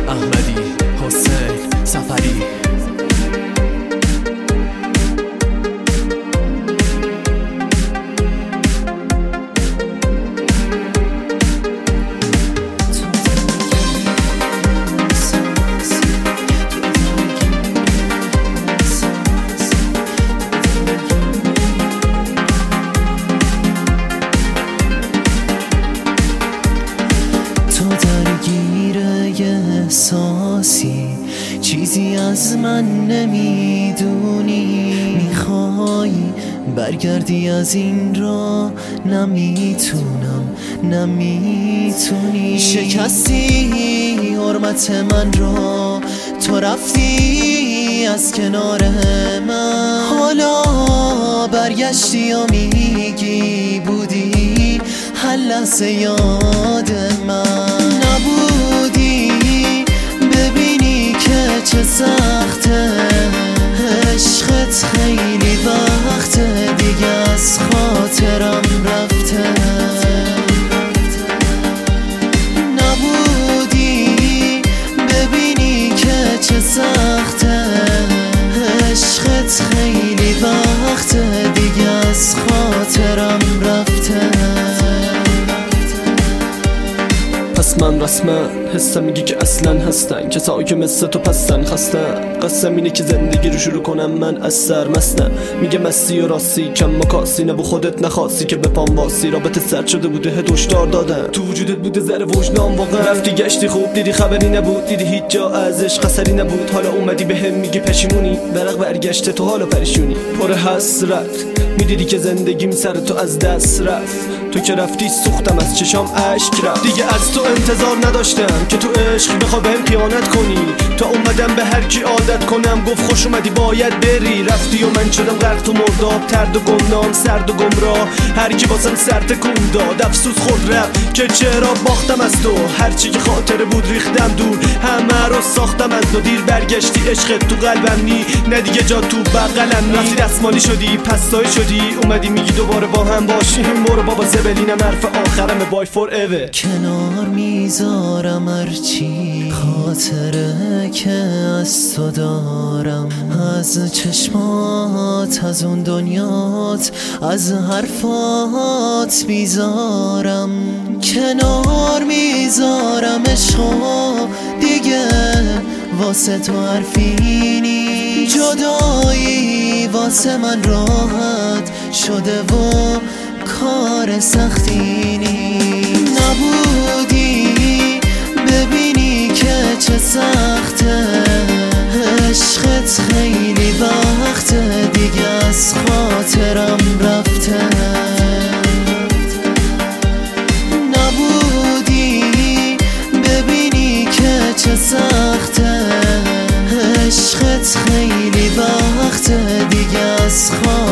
احمدی، حسین، سفری. احساسی چیزی از من نمیدونی، میخوای برگردی از این را، نمیتونی. شکستی حرمت من را، تو رفتی از کنار من، حالا برگشتی و میگی بودی هر لحظه یاد من نبودی. ببینی که چه سخته، عشقت خیلی وقته دیگه از خاطرم رفته. نبودی ببینی که چه سخته، عشقت خیلی وقته دیگه از خاطرم رفته. پس من رسما حسم میگی که اصلا هستن کسایی که مثل تو پستن خستن. قسم اینه که زندگی رو شروع کنم من از سرمستم. میگه مستی و راستی کم مکاسی، نبو خودت نخواستی که بپام واسی. رابطه سرد شده بوده هدوشدار دادن، تو وجودت بوده ذره وجدان واقعا. رفتی گشتی خوب دیدی خبری نبود، دیدی هیچ جا ازش خسری نبود. حالا اومدی بهم میگی پشیمونی، برق برگشته تو حالا پریشونی. پر حسرت میدیدی که زندگیم سر تو از دست رفت. تو که رفتی سوختم از چشام اشک رفت. دیگه از تو انتظار نداشتم که تو عشق بخوای بهم خیانت کنی. تا اومدم به هر کی عادت کنم، گفت خوش اومدی باید بری. رفتی و من شدم غرق تو مرداب، ترد و گمنام سرد و گمراه. هر کی واسم سر تکون داد افسوس خود رفت که چرا باختم از تو. هر چی که خاطره بود ریختم دور، همه رو ساختم از تو. دیر برگشتی عشق تو قلبم نی، نه دیگه جا تو بغلم نی. رفتی دستمالی شدی پستایی شدی، اومدی میگی دوباره با هم باشیم. برو بابا زبلینم حرف آخرم بای فور ایور. کنار میذارم هرچی خاطره که از تو دارم، از چشمات، از اون دنیات، از حرفات میذارم. کنار میذارم عشقو دیگه واسه تو حرفی نی. جدایی واسه من راحت شده و کار سختی نی. نبودی ببینی که چه سخته، عشقت خیلی وقته دیگه از خاطرم رفته. نبودی ببینی که چه سخته، عشقت خیلی وقته دیگه از خاطرم